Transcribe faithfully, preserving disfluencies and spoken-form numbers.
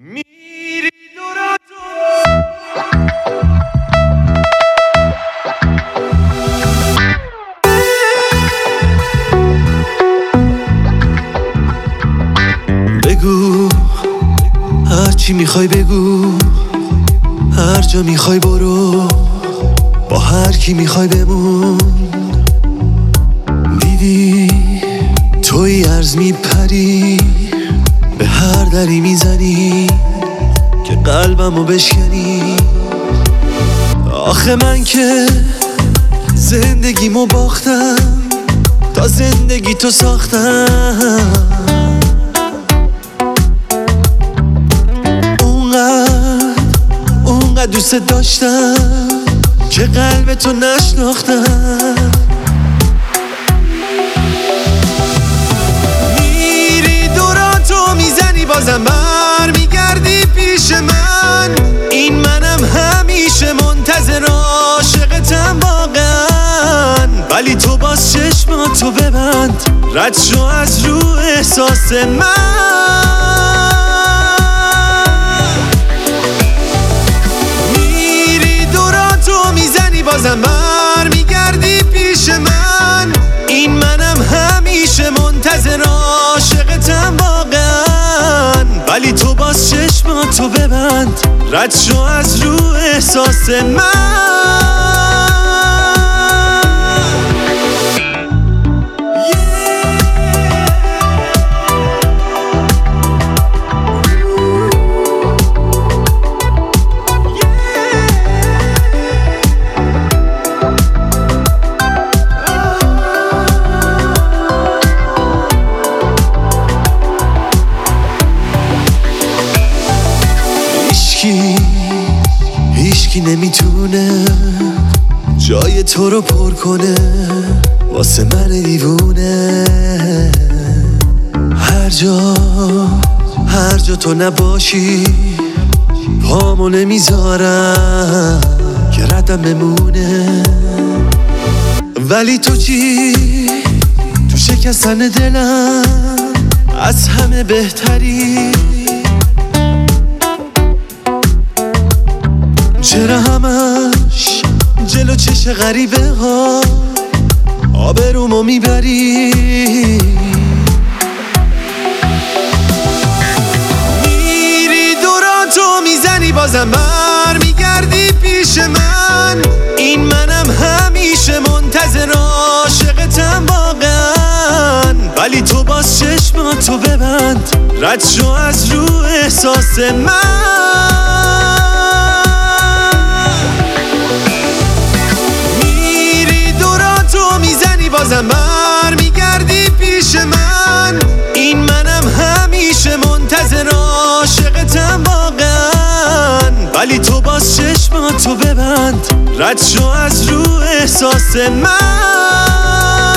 میری دوراتو بگو هر چی میخوای بگو، هر جا میخوای برو، با هر کی میخوای بمون. دیدی توی عرض میپری، به هر دری میزنی که قلبمو بشکنی. آخه من که زندگیمو باختم، تا زندگی تو ساختم. اونقدر اونقدر دوست داشتم که قلب تو نشناختم. میری دوراتو میزنی بازم بر میگردی پیش من. این منم همیشه منتظر عاشقتم واقعا، ولی تو باز چشماتو ببند، رد شو از رو احساس من. میری دوراتو میزنی بازم بر میگردی پیش من. این منم همیشه منتظر عاشقتم واقعا، ولی تو باز چشماتو ببند، رد شو از رو احساس من. هیچکی نمیتونه جای تو رو پر کنه واسه من دیوونه. هر جا هر جا تو نباشی پامو نمیذارم که ردم بمونه. ولی تو چی؟ تو شکستن دلم از همه بهتری. چرا همش جلو چش غریبه ها آبرومو میبری؟ میری دوراتو میزنی بازم بر میگردی پیش من. این منم همیشه منتظر عاشقتم واقعا، ولی تو باز چشماتو ببند، رد شو از رو احساس من. بازم بر میگردی پیش من. این منم همیشه منتظر عاشقتم واقعا، ولی تو باز چشماتو ببند، رد شو از رو احساس من.